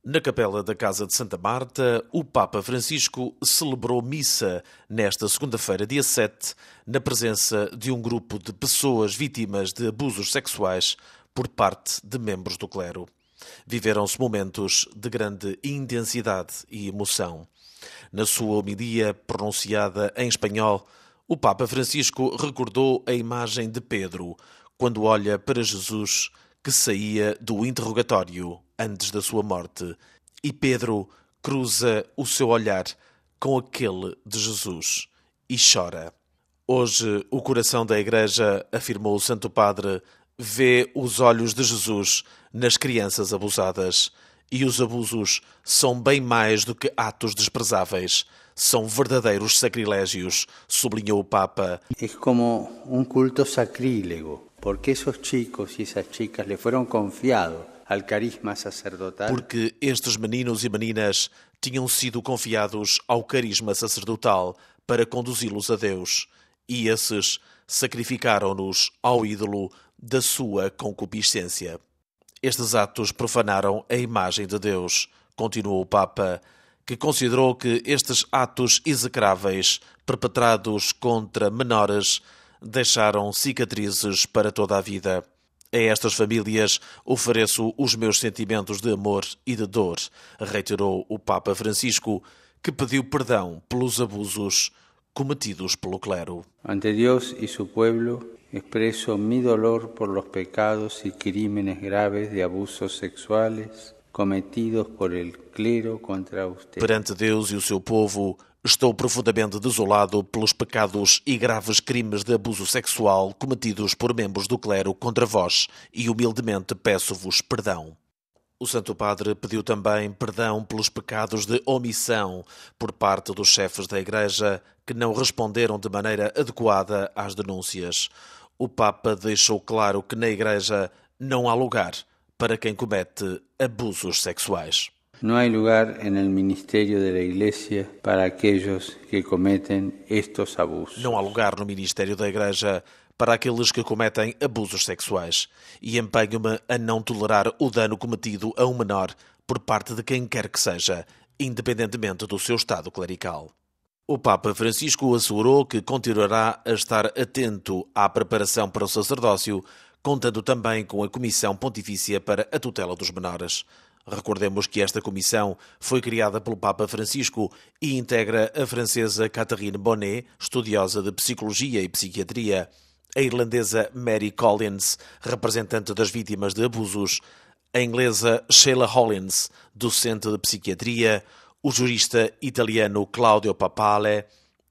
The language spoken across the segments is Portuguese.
Na capela da Casa de Santa Marta, o Papa Francisco celebrou missa nesta segunda-feira, dia 7, na presença de um grupo de pessoas vítimas de abusos sexuais por parte de membros do clero. Viveram-se momentos de grande intensidade e emoção. Na sua homilia pronunciada em espanhol, o Papa Francisco recordou a imagem de Pedro, quando olha para Jesus que saía do interrogatório antes da sua morte, e Pedro cruza o seu olhar com aquele de Jesus e chora. Hoje, o coração da Igreja, afirmou o Santo Padre, vê os olhos de Jesus nas crianças abusadas. E os abusos são bem mais do que atos desprezáveis. São verdadeiros sacrilégios, sublinhou o Papa. É como um culto sacrílego, porque esos chicos e esas chicas le fueron confiados al carisma sacerdotal. Porque estes meninos e meninas tinham sido confiados ao carisma sacerdotal para conduzi-los a Deus. E esses sacrificaram-nos ao ídolo da sua concupiscência. Estes atos profanaram a imagem de Deus, continuou o Papa, que considerou que estes atos execráveis perpetrados contra menores deixaram cicatrizes para toda a vida. A estas famílias ofereço os meus sentimentos de amor e de dor, reiterou o Papa Francisco, que pediu perdão pelos abusos cometidos pelo clero. Ante Deus e seu povo, expreso mi dolor por los pecados y crímenes graves de abusos sexuales cometidos por el clero contra usted. Perante Deus e o seu povo, estou profundamente desolado pelos pecados e graves crimes de abuso sexual cometidos por membros do clero contra vós e humildemente peço-vos perdão. O Santo Padre pediu também perdão pelos pecados de omissão por parte dos chefes da Igreja que não responderam de maneira adequada às denúncias. O Papa deixou claro que na Igreja não há lugar para quem comete abusos sexuais. Não há lugar no ministério da Igreja para aqueles que cometem estes abusos. Não há lugar no ministério da Igreja para aqueles que cometem abusos sexuais, e empenho-me a não tolerar o dano cometido a um menor por parte de quem quer que seja, independentemente do seu estado clerical. O Papa Francisco assegurou que continuará a estar atento à preparação para o sacerdócio, contando também com a Comissão Pontifícia para a Tutela dos Menores. Recordemos que esta comissão foi criada pelo Papa Francisco e integra a francesa Catherine Bonnet, estudiosa de Psicologia e Psiquiatria, a irlandesa Mary Collins, representante das vítimas de abusos, a inglesa Sheila Hollins, docente de Psiquiatria, o jurista italiano Claudio Papale,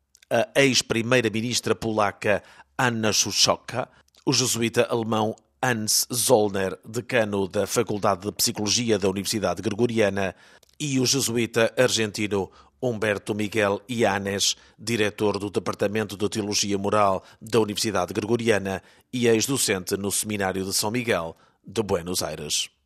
a ex-primeira-ministra polaca Anna Szuchocka, o jesuíta alemão Hans Zollner, decano da Faculdade de Psicologia da Universidade Gregoriana, e o jesuíta argentino Humberto Miguel Yanes, diretor do Departamento de Teologia Moral da Universidade Gregoriana e ex-docente no Seminário de São Miguel de Buenos Aires.